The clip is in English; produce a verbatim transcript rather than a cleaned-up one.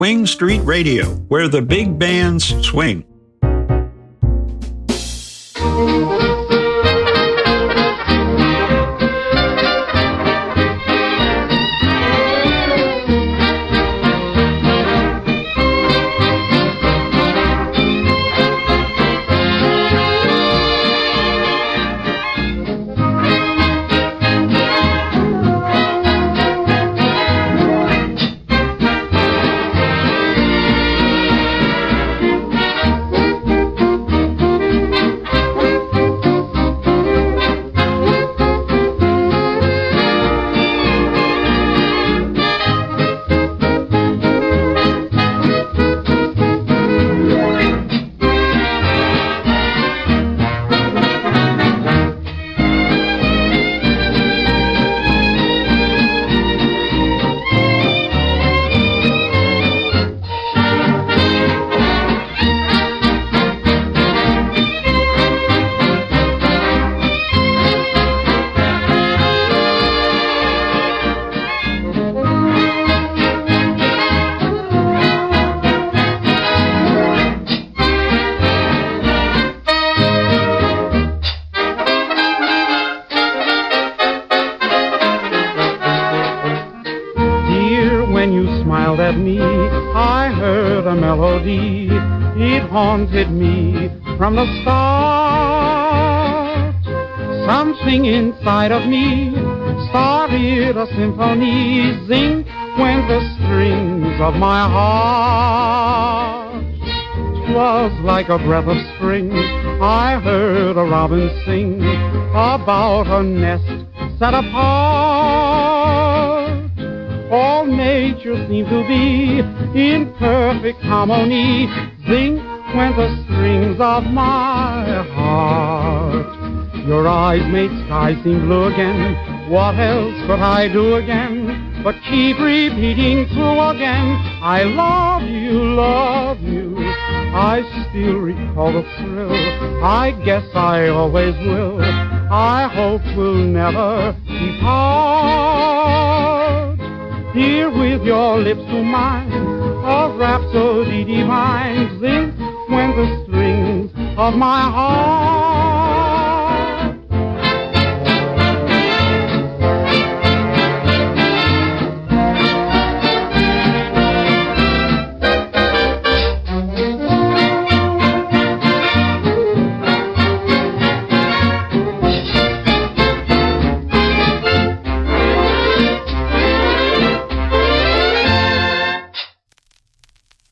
Swing Street Radio, where the big bands swing. Haunted me from the start. Something inside of me started a symphony, zing, went the strings of my heart. 'Twas like a breath of spring, I heard a robin sing about a nest set apart. All nature seemed to be in perfect harmony, zing, went the strings of my heart. Your eyes made sky seem blue again. What else could I do again but keep repeating through again? I love you, love you. I still recall the thrill. I guess I always will. I hope we'll never depart. Here with your lips to mine, a rhapsody divine, zing, when the strings of my heart